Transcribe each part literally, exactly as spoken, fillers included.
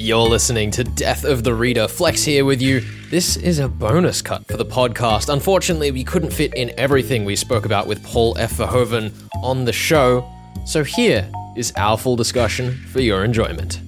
You're listening to Death of the Reader. Flex here with you. This is a bonus cut for the podcast. Unfortunately, we couldn't fit in everything we spoke about with Paul F. Verhoeven on the show, so here is our full discussion for your enjoyment.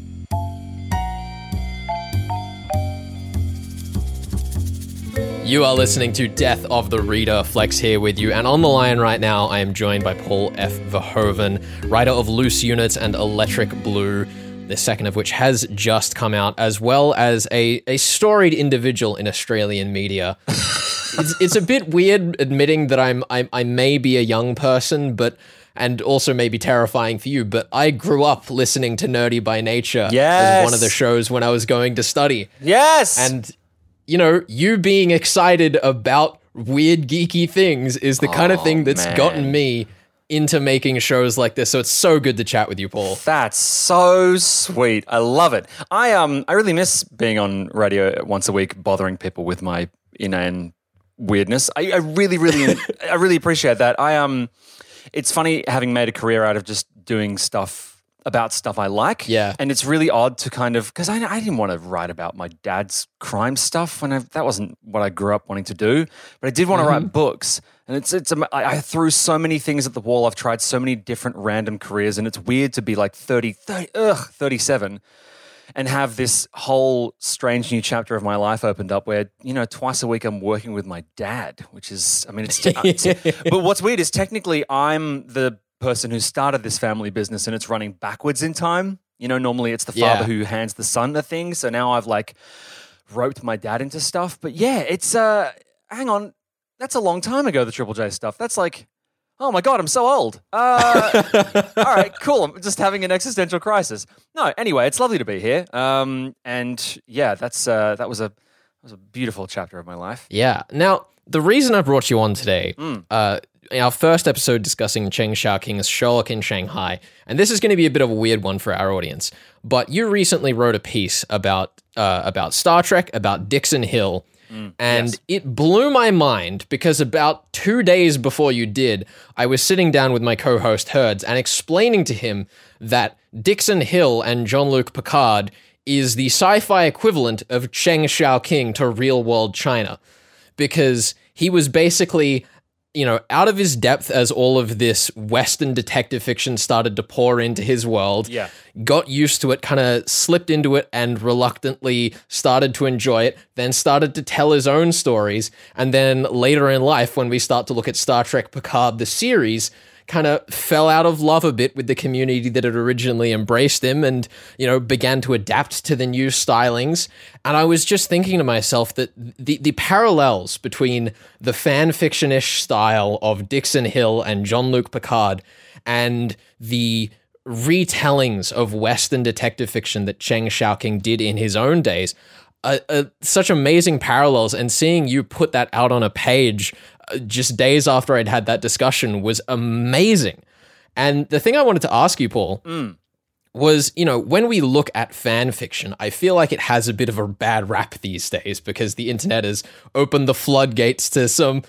You are listening to Death of the Reader. Flex here with you, and on the line right now, I am joined by Paul F. Verhoeven, writer of Loose Units and Electric Blue, the second of which has just come out, as well as a, a storied individual in Australian media. it's, it's a bit weird admitting that I'm, I'm I may be a young person, but and also maybe terrifying for you, but I grew up listening to Nerdy by Nature yes. as one of the shows when I was going to study. Yes! And you know, you being excited about weird, geeky things is the oh, kind of thing that's man. gotten me into making shows like this. So it's so good to chat with you, Paul. That's so sweet. I love it. I um I really miss being on radio once a week, bothering people with my inane weirdness. I, I really, really, I really appreciate that. I um, it's funny having made a career out of just doing stuff about stuff I like. Yeah. And it's really odd to kind of, because I, I didn't want to write about my dad's crime stuff when I, that wasn't what I grew up wanting to do, but I did want to mm-hmm. write books. And it's, it's, I, I threw so many things at the wall. I've tried so many different random careers, and it's weird to be like thirty, thirty, ugh, thirty-seven and have this whole strange new chapter of my life opened up where, you know, twice a week I'm working with my dad, which is, I mean, it's, it's but what's weird is technically I'm the person who started this family business and it's running backwards in time. You know, normally it's the father yeah. who hands the son the thing. So now I've like roped my dad into stuff. But yeah, it's, uh, hang on, that's a long time ago, the Triple J stuff. That's like, oh my God, I'm so old. Uh, all right, cool. I'm just having an existential crisis. No, anyway, it's lovely to be here. Um, and yeah, that's, uh, that was a, that was a beautiful chapter of my life. Yeah. Now, the reason I brought you on today, Mm. uh, in our first episode discussing Chen Xiaoking's Sherlock in Shanghai, and this is going to be a bit of a weird one for our audience, but you recently wrote a piece about uh, about Star Trek, about Dixon Hill, mm, and yes. it blew my mind because about two days before you did, I was sitting down with my co-host Herds and explaining to him that Dixon Hill and Jean-Luc Picard is the sci-fi equivalent of Chen Xiaoqing to real-world China, because he was basically, you know, out of his depth as all of this Western detective fiction started to pour into his world, yeah. got used to it, kind of slipped into it and reluctantly started to enjoy it, then started to tell his own stories, and then later in life, when we start to look at Star Trek Picard, the series, kind of fell out of love a bit with the community that had originally embraced him and, you know, began to adapt to the new stylings. And I was just thinking to myself that the, the parallels between the fan fiction-ish style of Dixon Hill and Jean-Luc Picard and the retellings of Western detective fiction that Chen Xiaoqing did in his own days Uh, uh, such amazing parallels, and seeing you put that out on a page uh, just days after I'd had that discussion was amazing. And the thing I wanted to ask you, Paul, mm. was, you know, when we look at fan fiction, I feel like it has a bit of a bad rap these days because the internet has opened the floodgates to some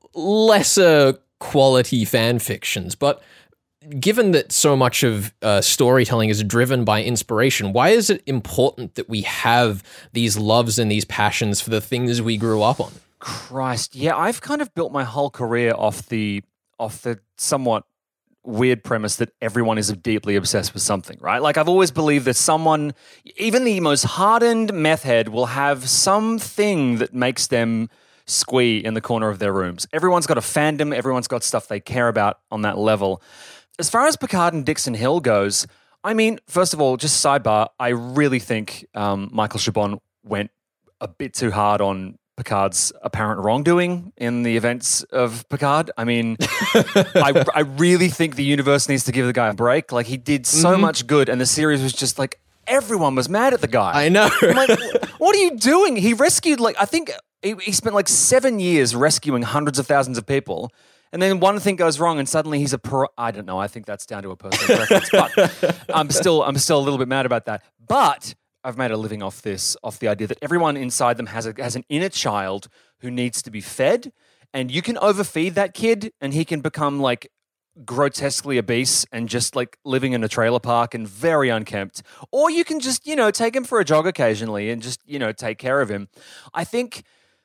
lesser quality fan fictions. But given that so much of uh, storytelling is driven by inspiration, why is it important that we have these loves and these passions for the things we grew up on? Christ, yeah, I've kind of built my whole career off the off the somewhat weird premise that everyone is deeply obsessed with something, right? Like I've always believed that someone, even the most hardened meth head, will have something that makes them squee in the corner of their rooms. Everyone's got a fandom, everyone's got stuff they care about on that level. As far as Picard and Dixon Hill goes, I mean, first of all, just sidebar, I really think um, Michael Chabon went a bit too hard on Picard's apparent wrongdoing in the events of Picard. I mean, I, I really think the universe needs to give the guy a break. Like, he did so mm-hmm. much good, and the series was just like, everyone was mad at the guy. I know. I'm like, what are you doing? He rescued, like, I think he, he spent like seven years rescuing hundreds of thousands of people. And then one thing goes wrong, and suddenly he's a pro. I don't know. I think that's down to a personal preference, but I'm still, I'm still a little bit mad about that. But I've made a living off this, off the idea that everyone inside them has a, has an inner child who needs to be fed, and you can overfeed that kid, and he can become like grotesquely obese and just like living in a trailer park and very unkempt, or you can just, you know, take him for a jog occasionally and just, you know, take care of him. I think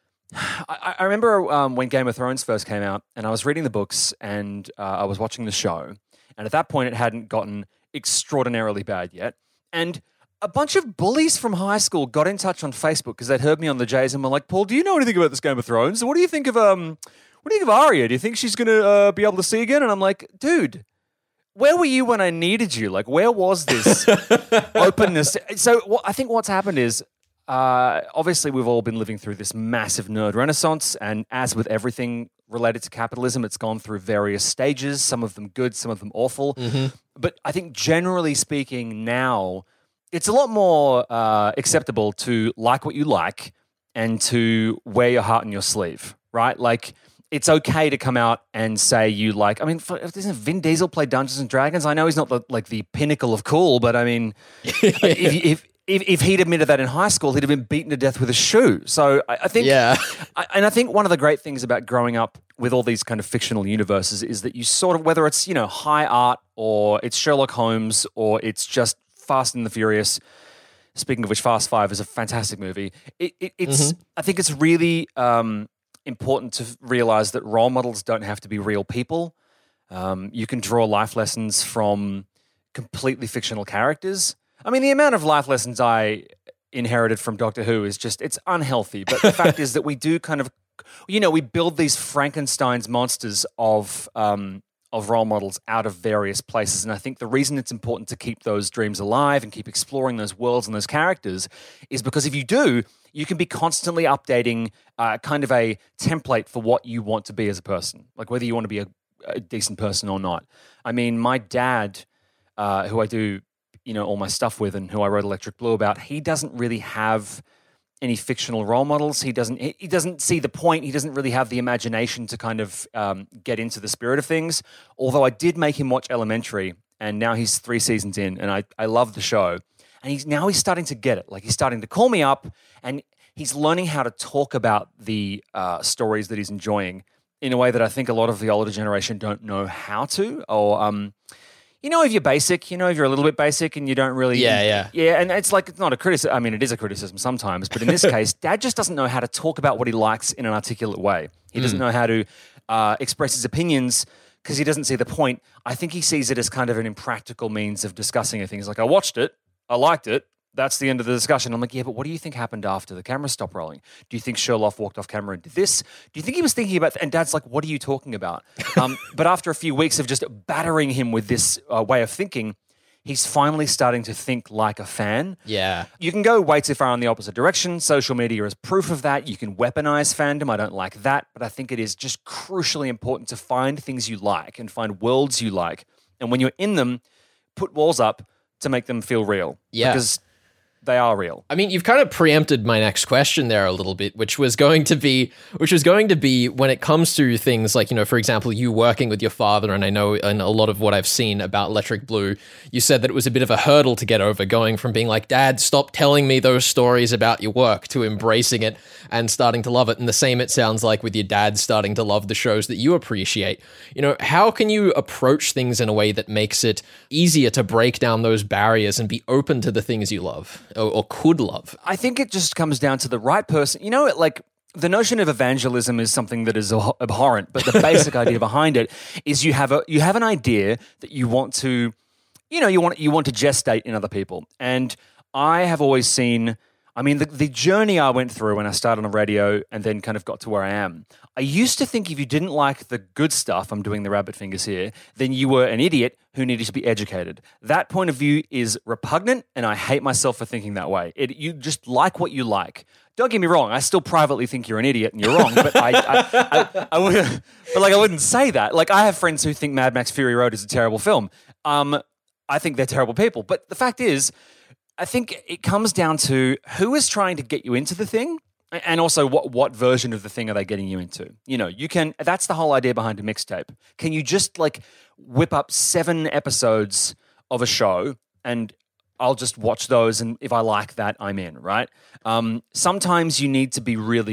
I, I remember um, when Game of Thrones first came out and I was reading the books and uh, I was watching the show, and at that point it hadn't gotten extraordinarily bad yet. And a bunch of bullies from high school got in touch on Facebook because they'd heard me on the Jays and were like, Paul, do you know anything about this Game of Thrones? What do you think of um What do you think of Arya? Do you think she's going to uh, be able to see again? And I'm like, dude, where were you when I needed you? Like, where was this openness? So what, I think what's happened is, uh, obviously we've all been living through this massive nerd renaissance. And as with everything related to capitalism, it's gone through various stages, some of them good, some of them awful. Mm-hmm. But I think generally speaking now, it's a lot more uh, acceptable to like what you like and to wear your heart on your sleeve, right? Like, it's okay to come out and say you like. I mean, for, doesn't Vin Diesel play Dungeons and Dragons? I know he's not the, like the pinnacle of cool, but I mean, if, if if if he'd admitted that in high school, he'd have been beaten to death with a shoe. So I, I think, yeah, I, and I think one of the great things about growing up with all these kind of fictional universes is that you sort of, whether it's, you know, high art or it's Sherlock Holmes or it's just Fast and the Furious. Speaking of which, Fast Five is a fantastic movie. It, it, it's mm-hmm. I think it's really. Um, important to realize that role models don't have to be real people. Um, you can draw life lessons from completely fictional characters. I mean, the amount of life lessons I inherited from Doctor Who is just, it's unhealthy. But the fact is that we do kind of, you know, we build these Frankenstein's monsters of um, of role models out of various places. And I think the reason it's important to keep those dreams alive and keep exploring those worlds and those characters is because if you do, you can be constantly updating uh, kind of a template for what you want to be as a person, like whether you want to be a, a decent person or not. I mean, my dad, uh, who I do, you know, all my stuff with and who I wrote Electric Blue about, he doesn't really have any fictional role models. He doesn't he, he doesn't see the point. He doesn't really have the imagination to kind of um, get into the spirit of things. Although I did make him watch Elementary, and now he's three seasons in, and I, I love the show. And he's now he's starting to get it. Like, he's starting to call me up, and he's learning how to talk about the uh, stories that he's enjoying in a way that I think a lot of the older generation don't know how to. Or, um, you know, if you're basic, you know, if you're a little bit basic and you don't really... Yeah, yeah. Yeah, and it's like, it's not a criticism. I mean, it is a criticism sometimes, but in this case, Dad just doesn't know how to talk about what he likes in an articulate way. He doesn't mm. know how to uh, express his opinions because he doesn't see the point. I think he sees it as kind of an impractical means of discussing a thing. He's like, I watched it, I liked it, that's the end of the discussion. I'm like, yeah, but what do you think happened after the camera stopped rolling? Do you think Sherlock walked off camera and did this? Do you think he was thinking about... Th-? And Dad's like, what are you talking about? Um, but after a few weeks of just battering him with this uh, way of thinking, he's finally starting to think like a fan. Yeah. You can go way too far in the opposite direction. Social media is proof of that. You can weaponize fandom. I don't like that. But I think it is just crucially important to find things you like and find worlds you like. And when you're in them, put walls up to make them feel real. Yeah. Because they are real. I mean, you've kind of preempted my next question there a little bit, which was going to be, which was going to be when it comes to things like, you know, for example, you working with your father, and I know in a lot of what I've seen about Electric Blue, you said that it was a bit of a hurdle to get over, going from being like, Dad, stop telling me those stories about your work, to embracing it and starting to love it. And the same, it sounds like, with your dad starting to love the shows that you appreciate. You know, how can you approach things in a way that makes it easier to break down those barriers and be open to the things you love? Or, or could love? I think it just comes down to the right person. You know, like, the notion of evangelism is something that is abhorrent, but the basic idea behind it is you have a you have an idea that you want to, you know, you want you want to gestate in other people. And I have always seen, I mean, the, the journey I went through when I started on radio and then kind of got to where I am. I used to think if you didn't like the good stuff, I'm doing the rabbit fingers here, then you were an idiot who needed to be educated. That point of view is repugnant, and I hate myself for thinking that way. It, you just like what you like. Don't get me wrong, I still privately think you're an idiot and you're wrong, but I, I, I, I wouldn't, but like I wouldn't say that. Like, I have friends who think Mad Max Fury Road is a terrible film. Um, I think they're terrible people. But the fact is, I think it comes down to who is trying to get you into the thing, and also what, what version of the thing are they getting you into. You know, you can, that's the whole idea behind a mixtape. Can you just like whip up seven episodes of a show and I'll just watch those, and if I like that, I'm in, right? Um, sometimes you need to be really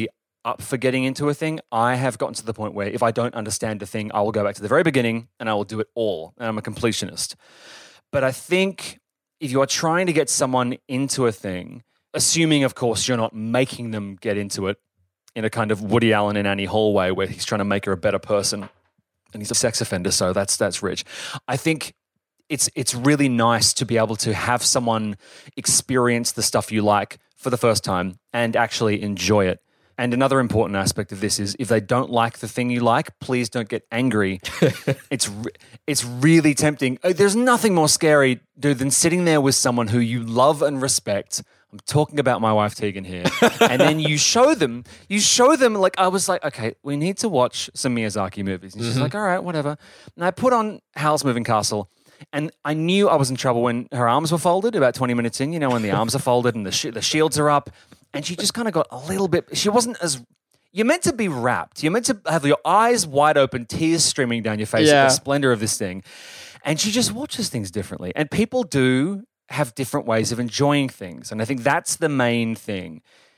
up for getting into a thing. I have gotten to the point where if I don't understand a thing, I will go back to the very beginning and I will do it all. And I'm a completionist. But I think if you are trying to get someone into a thing, assuming, of course, you're not making them get into it in a kind of Woody Allen and Annie Hall way where he's trying to make her a better person and he's a sex offender, so that's that's rich. I think it's it's really nice to be able to have someone experience the stuff you like for the first time and actually enjoy it. And another important aspect of this is if they don't like the thing you like, please don't get angry. it's re- it's really tempting. There's nothing more scary, dude, than sitting there with someone who you love and respect. I'm talking about my wife Tegan here. And then you show them, you show them, like, I was like, okay, we need to watch some Miyazaki movies. And she's Mm-hmm. like, all right, whatever. And I put on Howl's Moving Castle. And I knew I was in trouble when her arms were folded, about twenty minutes in, you know, when the arms are folded and the sh- the shields are up. And she just kind of got a little bit, she wasn't as, you're meant to be wrapped. You're meant to have your eyes wide open, tears streaming down your face Yeah. at the splendor of this thing. And she just watches things differently. And people do have different ways of enjoying things. And I think that's the main thing.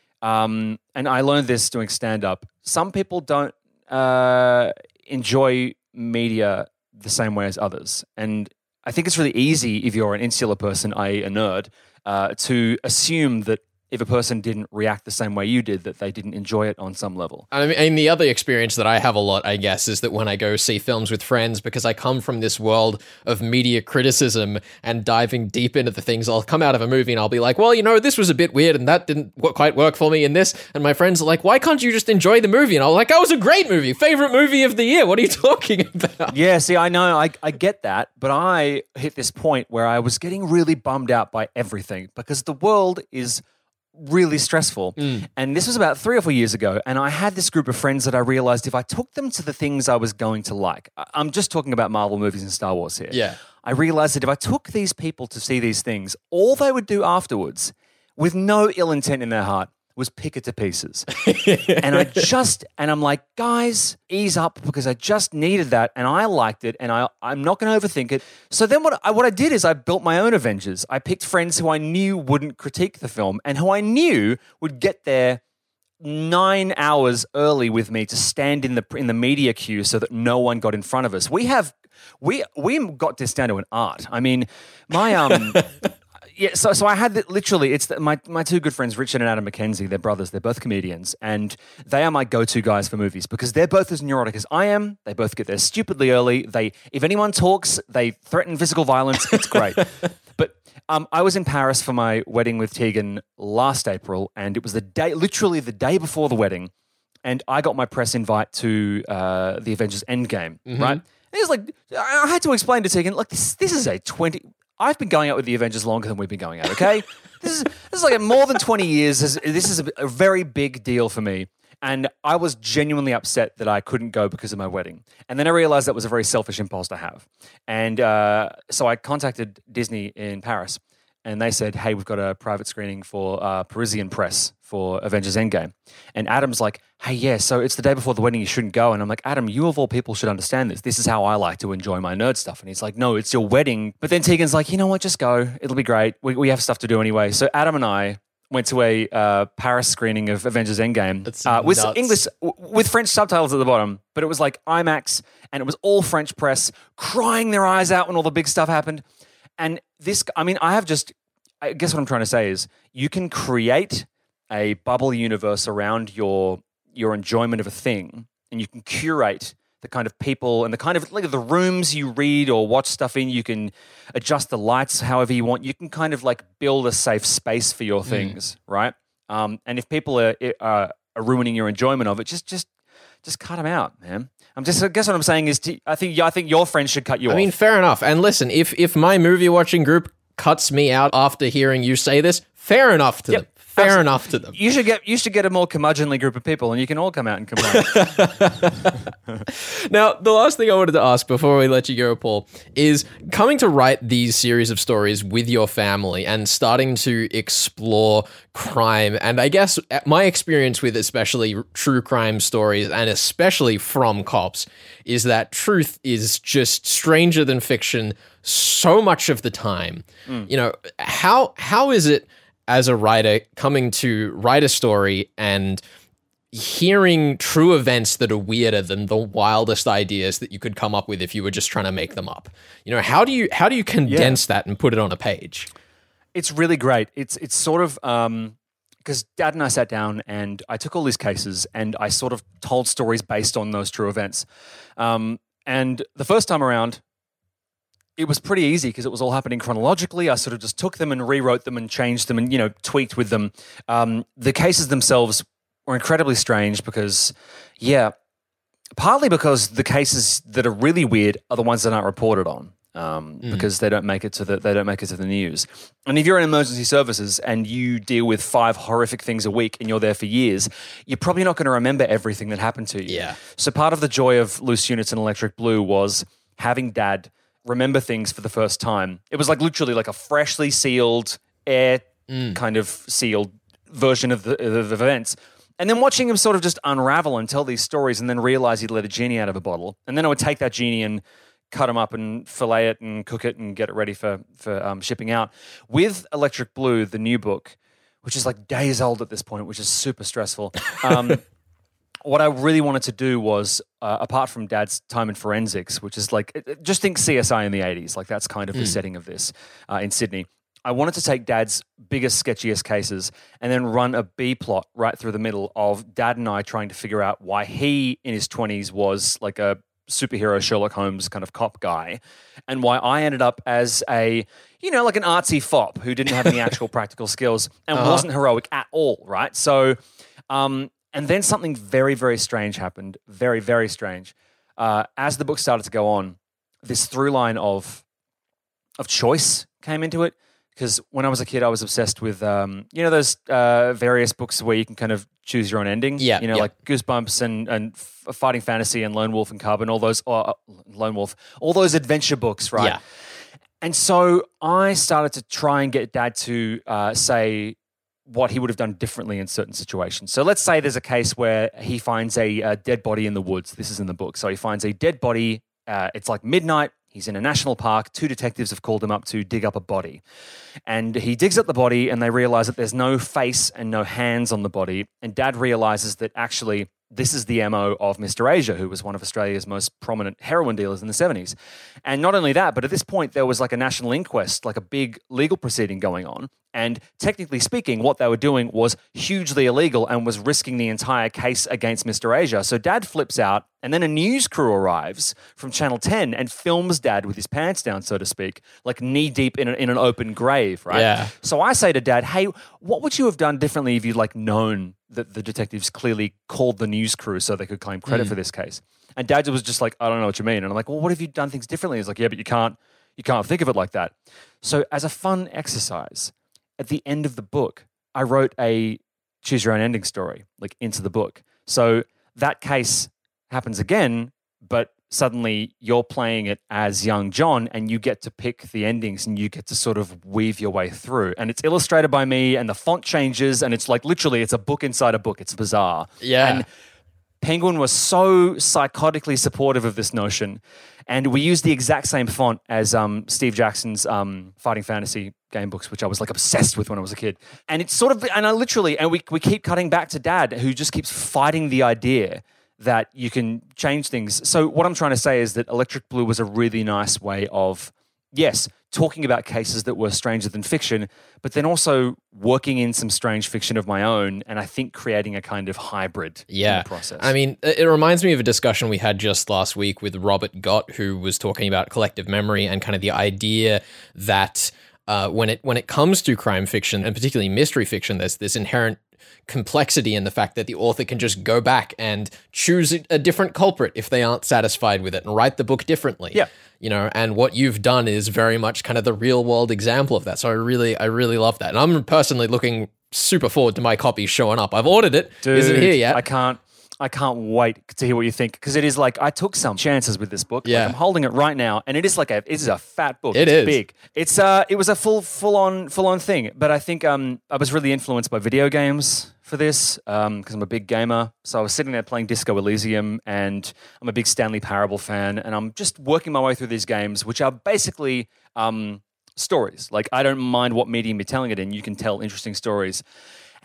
Um, and I learned this doing stand-up. Some people don't uh, enjoy media the same way as others. And I think it's really easy if you're an insular person, that is a nerd, uh, to assume that if a person didn't react the same way you did, that they didn't enjoy it on some level. I mean, and the other experience that I have a lot, I guess, is that when I go see films with friends, because I come from this world of media criticism and diving deep into the things, I'll come out of a movie and I'll be like, well, you know, this was a bit weird and that didn't w- quite work for me in this. And my friends are like, why can't you just enjoy the movie? And I'm like, that was a great movie. Favorite movie of the year. What are you talking about? Yeah, see, I know, I, I get that, but I hit this point where I was getting really bummed out by everything because the world is really stressful. Mm. And this was about three or four years ago. And I had this group of friends that I realized if I took them to the things I was going to like, I'm just talking about Marvel movies and Star Wars here. Yeah. I realized that if I took these people to see these things, all they would do afterwards, with no ill intent in their heart, was pick it to pieces. And I just, and I'm like, guys, ease up because I just needed that and I liked it and I, I'm not going to overthink it. So then what I, what I did is I built my own Avengers. I picked friends who I knew wouldn't critique the film and who I knew would get there nine hours early with me to stand in the in the media queue so that no one got in front of us. We have, we we got this down to an art. I mean, my... um. Yeah, so so I had the, literally, it's the, my my two good friends, Richard and Adam McKenzie. They're brothers. They're both comedians, and they are my go-to guys for movies because they're both as neurotic as I am. They both get there stupidly early. They, if anyone talks, they threaten physical violence. It's great. But um, I was in Paris for my wedding with Tegan last April, and it was the day, literally the day before the wedding, and I got my press invite to uh, the Avengers Endgame. Mm-hmm. Right? And it was like I had to explain to Tegan, like this this is a twenty. I've been going out with the Avengers longer than we've been going out, okay? this is this is like more than twenty years. This, this is a, a very big deal for me. And I was genuinely upset that I couldn't go because of my wedding. And then I realized that was a very selfish impulse to have. And uh, so I contacted Disney in Paris and they said, hey, we've got a private screening for uh, Parisian press for Avengers Endgame. And Adam's like, hey, yeah, so it's the day before the wedding, you shouldn't go. And I'm like, Adam, you of all people should understand this. This is how I like to enjoy my nerd stuff. And he's like, no, it's your wedding. But then Tegan's like, you know what, just go. It'll be great. We, we have stuff to do anyway. So Adam and I went to a uh, Paris screening of Avengers Endgame uh, with English, with French subtitles at the bottom. But it was like IMAX and it was all French press crying their eyes out when all the big stuff happened. And this, I mean, I have just, I guess what I'm trying to say is you can create a bubble universe around your your enjoyment of a thing, and you can curate the kind of people and the kind of like the rooms you read or watch stuff in. You can adjust the lights however you want. You can kind of like build a safe space for your things, mm. right? Um, and if people are, are are ruining your enjoyment of it, just just just cut them out, man. I'm just, I guess what I'm saying is, to, I think I think your friends should cut you I off. I mean, fair enough. And listen, if if my movie watching group cuts me out after hearing you say this, fair enough to yep. them. Fair Absolutely. enough to them. You should get you should get a more curmudgeonly group of people, and you can all come out and complain. Now, the last thing I wanted to ask before we let you go, Paul, is coming to write these series of stories with your family and starting to explore crime. And I guess my experience with especially true crime stories, and especially from cops, is that truth is just stranger than fiction so much of the time. Mm. You know, how how is it as a writer coming to write a story and hearing true events that are weirder than the wildest ideas that you could come up with if you were just trying to make them up. You know, how do you how do you condense yeah. that and put it on a page? It's really great. It's it's sort of um, because Dad and I sat down and I took all these cases and I sort of told stories based on those true events. Um, and the first time around, it was pretty easy because it was all happening chronologically. I sort of just took them and rewrote them and changed them and, you know, tweaked with them. Um, the cases themselves were incredibly strange because, yeah, partly because the cases that are really weird are the ones that aren't reported on. Um, mm. Because they don't make it to the they don't make it to the news. And if you're in emergency services and you deal with five horrific things a week and you're there for years, you're probably not going to remember everything that happened to you. Yeah. So part of the joy of Loose Units and Electric Blue was having Dad remember things for the first time. It was like literally like a freshly sealed, air mm. kind of sealed version of the, of the events. And then watching him sort of just unravel and tell these stories and then realize he'd let a genie out of a bottle. And then I would take that genie and cut them up and fillet it and cook it and get it ready for, for um, shipping out. With Electric Blue, the new book, which is like days old at this point, which is super stressful. Um, what I really wanted to do was, uh, apart from Dad's time in forensics, which is like, just think C S I in the eighties, like that's kind of mm. the setting of this uh, in Sydney. I wanted to take Dad's biggest, sketchiest cases and then run a B plot right through the middle of Dad and I trying to figure out why he, in his twenties, was like a superhero Sherlock Holmes kind of cop guy, and why I ended up as a, you know, like an artsy fop who didn't have any actual practical skills and uh-huh. wasn't heroic at all, right? So, um, and then something very, very strange happened. Very, very strange. Uh, as the book started to go on, this through line of of choice came into it. Because when I was a kid, I was obsessed with, um, you know, those uh, various books where you can kind of choose your own ending. Yeah, you know, yeah. like Goosebumps and and F- Fighting Fantasy and Lone Wolf and Cub, all those, uh, Lone Wolf, all those adventure books, right? Yeah. And so I started to try and get Dad to uh, say what he would have done differently in certain situations. So let's say there's a case where he finds a, a dead body in the woods. This is in the book. So he finds a dead body. Uh, it's like midnight. He's in a national park. Two detectives have called him up to dig up a body. And he digs up the body and they realize that there's no face and no hands on the body. And Dad realizes that actually this is the M O of Mister Asia, who was one of Australia's most prominent heroin dealers in the seventies. And not only that, but at this point there was like a national inquest, like a big legal proceeding going on. And technically speaking, what they were doing was hugely illegal and was risking the entire case against Mister Asia. So Dad flips out, and then a news crew arrives from Channel ten and films Dad with his pants down, so to speak, like knee deep in, a, in an open grave, right? Yeah. So I say to Dad, hey, what would you have done differently if you'd like known that the detectives clearly called the news crew so they could claim credit mm. for this case? And Dad was just like, I don't know what you mean. And I'm like, well, what if you'd done things differently? He's like, yeah, but you can't, you can't think of it like that. So as a fun exercise, at the end of the book, I wrote a choose your own ending story, like into the book. So that case happens again, but suddenly you're playing it as young John and you get to pick the endings and you get to sort of weave your way through. And it's illustrated by me and the font changes and it's like literally it's a book inside a book. It's bizarre. Yeah. And Penguin was so psychotically supportive of this notion. And we used the exact same font as um, Steve Jackson's um, Fighting Fantasy game books, which I was like obsessed with when I was a kid. And it's sort of, and I literally, and we, we keep cutting back to Dad, who just keeps fighting the idea that you can change things. So what I'm trying to say is that Electric Blue was a really nice way of, yes, talking about cases that were stranger than fiction, but then also working in some strange fiction of my own, and I think creating a kind of hybrid yeah. in the process. I mean, it reminds me of a discussion we had just last week with Robert Gott, who was talking about collective memory and kind of the idea that uh, when it when it comes to crime fiction, and particularly mystery fiction, there's this inherent complexity in the fact that the author can just go back and choose a different culprit if they aren't satisfied with it and write the book differently. Yeah. You know, and what you've done is very much kind of the real world example of that. So I really, I really love that. And I'm personally looking super forward to my copy showing up. I've ordered it. Dude, isn't here yet. I can't, I can't wait to hear what you think, because it is like, I took some chances with this book. Yeah. Like, I'm holding it right now and it is like a, it is a fat book. It it's is. big. It's uh, it was a full, full on, full on thing. But I think um, I was really influenced by video games for this, um, because I'm a big gamer. So I was sitting there playing Disco Elysium, and I'm a big Stanley Parable fan, and I'm just working my way through these games, which are basically um, stories. Like, I don't mind what medium you're telling it in. You can tell interesting stories.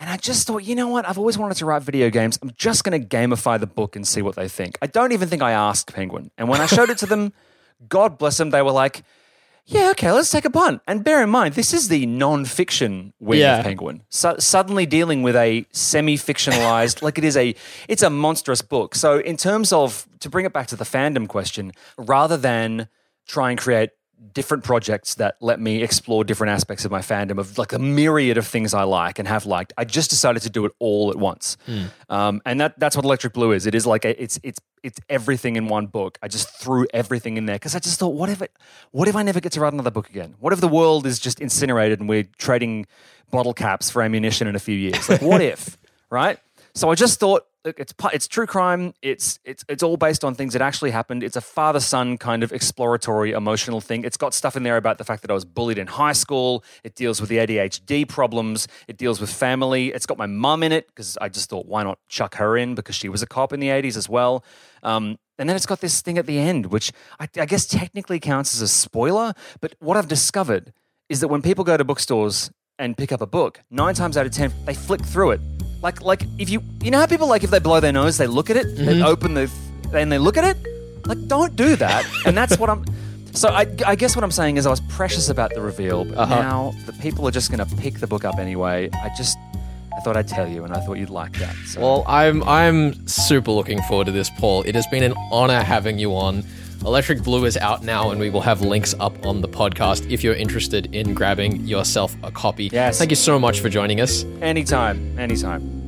And I just thought, you know what? I've always wanted to write video games. I'm just going to gamify the book and see what they think. I don't even think I asked Penguin. And when I showed it to them, God bless them, they were like, yeah, okay, let's take a punt. And bear in mind, this is the non-fiction wing Yeah. of Penguin. So, suddenly dealing with a semi-fictionalized, like it is a, it's a monstrous book. So in terms of, to bring it back to the fandom question, rather than try and create different projects that let me explore different aspects of my fandom of like a myriad of things I like and have liked, I just decided to do it all at once. Mm. Um, and that that's what Electric Blue is. It is like a, it's it's it's everything in one book. I just threw everything in there because I just thought, what if it, what if I never get to write another book again? What if the world is just incinerated and we're trading bottle caps for ammunition in a few years? Like, what if, right? So I just thought, look, it's it's true crime. It's it's it's all based on things that actually happened. It's a father-son kind of exploratory, emotional thing. It's got stuff in there about the fact that I was bullied in high school. It deals with the A D H D problems. It deals with family. It's got my mum in it because I just thought, why not chuck her in because she was a cop in the eighties as well. Um, and then it's got this thing at the end, which I, I guess technically counts as a spoiler. But what I've discovered is that when people go to bookstores and pick up a book, nine times out of ten, they flick through it. Like, like if you, you know how people like if they blow their nose, they look at it, mm-hmm. they open the, and they look at it. Like, don't do that. And that's what I'm. So I, I guess what I'm saying is I was precious about the reveal, but uh-huh. now the people are just going to pick the book up anyway. I just, I thought I'd tell you, and I thought you'd like that. So. Well, I'm, I'm super looking forward to this, Paul. It has been an honor having you on. Electric Blue is out now, and we will have links up on the podcast if you're interested in grabbing yourself a copy. Yes. Thank you so much for joining us. Anytime, anytime.